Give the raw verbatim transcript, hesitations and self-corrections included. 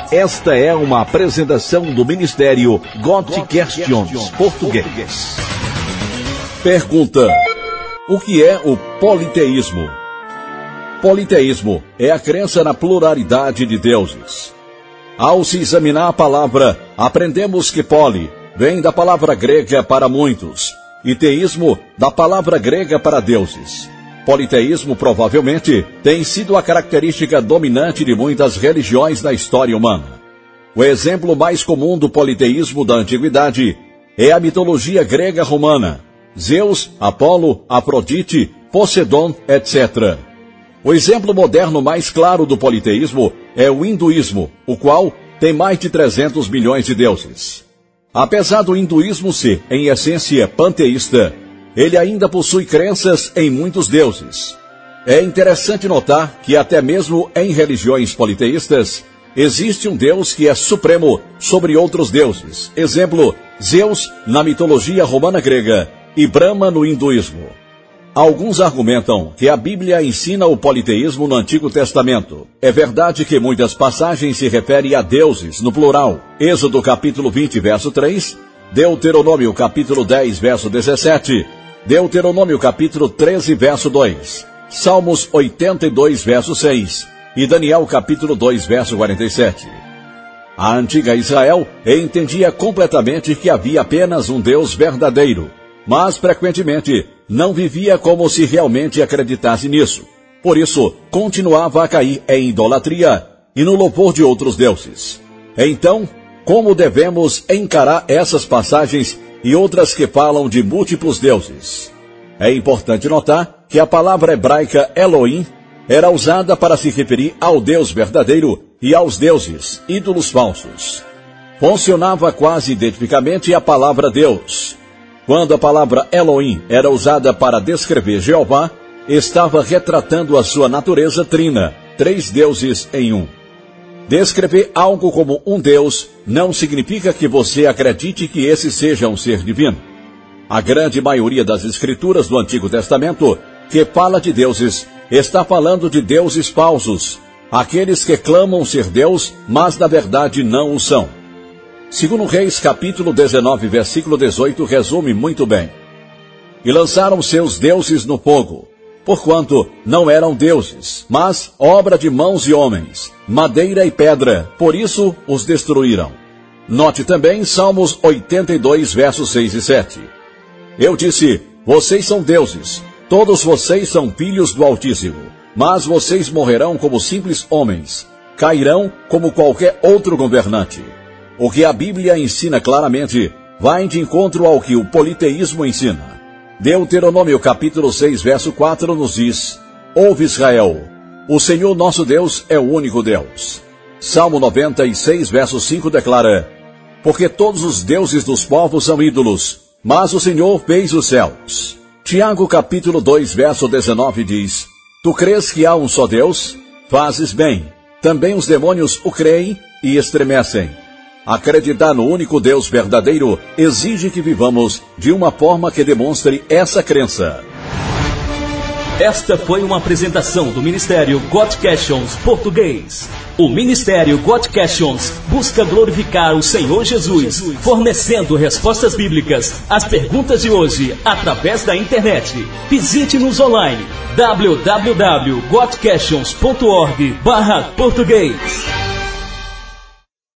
Esta é uma apresentação do Ministério God Questions Português. Pergunta: o que é o politeísmo? Politeísmo é a crença na pluralidade de deuses. Ao se examinar a palavra, aprendemos que poli vem da palavra grega para muitos e teísmo da palavra grega para deuses. Politeísmo provavelmente tem sido a característica dominante de muitas religiões da história humana. O exemplo mais comum do politeísmo da antiguidade é a mitologia grega romana: Zeus, Apolo, Afrodite, Poseidon, etcétera. O exemplo moderno mais claro do politeísmo é o hinduísmo, o qual tem mais de trezentos milhões de deuses. Apesar do hinduísmo ser, em essência, panteísta, ele ainda possui crenças em muitos deuses. É interessante notar que até mesmo em religiões politeístas, existe um Deus que é supremo sobre outros deuses. Exemplo, Zeus na mitologia romana grega e Brahma no hinduísmo. Alguns argumentam que a Bíblia ensina o politeísmo no Antigo Testamento. É verdade que muitas passagens se referem a deuses, no plural. Êxodo capítulo vinte, verso três, Deuteronômio capítulo dez, verso dezessete, Deuteronômio capítulo treze, verso dois, Salmos oitenta e dois, verso seis e Daniel capítulo dois, verso quarenta e sete. A antiga Israel entendia completamente que havia apenas um Deus verdadeiro, mas frequentemente não vivia como se realmente acreditasse nisso. Por isso, continuava a cair em idolatria e no louvor de outros deuses. Então, como devemos encarar essas passagens e outras que falam de múltiplos deuses? É importante notar que a palavra hebraica Elohim era usada para se referir ao Deus verdadeiro e aos deuses, ídolos falsos. Funcionava quase identicamente a palavra Deus. Quando a palavra Elohim era usada para descrever Jeová, estava retratando a sua natureza trina, três deuses em um. Descrever algo como um Deus não significa que você acredite que esse seja um ser divino. A grande maioria das escrituras do Antigo Testamento que fala de deuses está falando de deuses falsos, aqueles que clamam ser Deus, mas na verdade não o são. Segundo Reis capítulo dezenove, versículo dezoito, resume muito bem. E lançaram seus deuses no fogo, porquanto não eram deuses, mas obra de mãos de homens, madeira e pedra, por isso os destruíram. Note também Salmos oitenta e dois, versos seis e sete. Eu disse: vocês são deuses, todos vocês são filhos do Altíssimo, mas vocês morrerão como simples homens, cairão como qualquer outro governante. O que a Bíblia ensina claramente vai de encontro ao que o politeísmo ensina. Deuteronômio capítulo seis, verso quatro nos diz: ouve Israel, o Senhor nosso Deus é o único Deus. Salmo noventa e seis, verso cinco declara: porque todos os deuses dos povos são ídolos, mas o Senhor fez os céus. Tiago capítulo dois, verso dezenove diz: tu crês que há um só Deus? Fazes bem. Também os demônios o creem e estremecem. Acreditar no único Deus verdadeiro exige que vivamos de uma forma que demonstre essa crença. Esta foi uma apresentação do Ministério God Questions Português. O Ministério God Questions busca glorificar o Senhor Jesus, fornecendo respostas bíblicas às perguntas de hoje através da internet. Visite-nos online w w w ponto god questions ponto org barra português.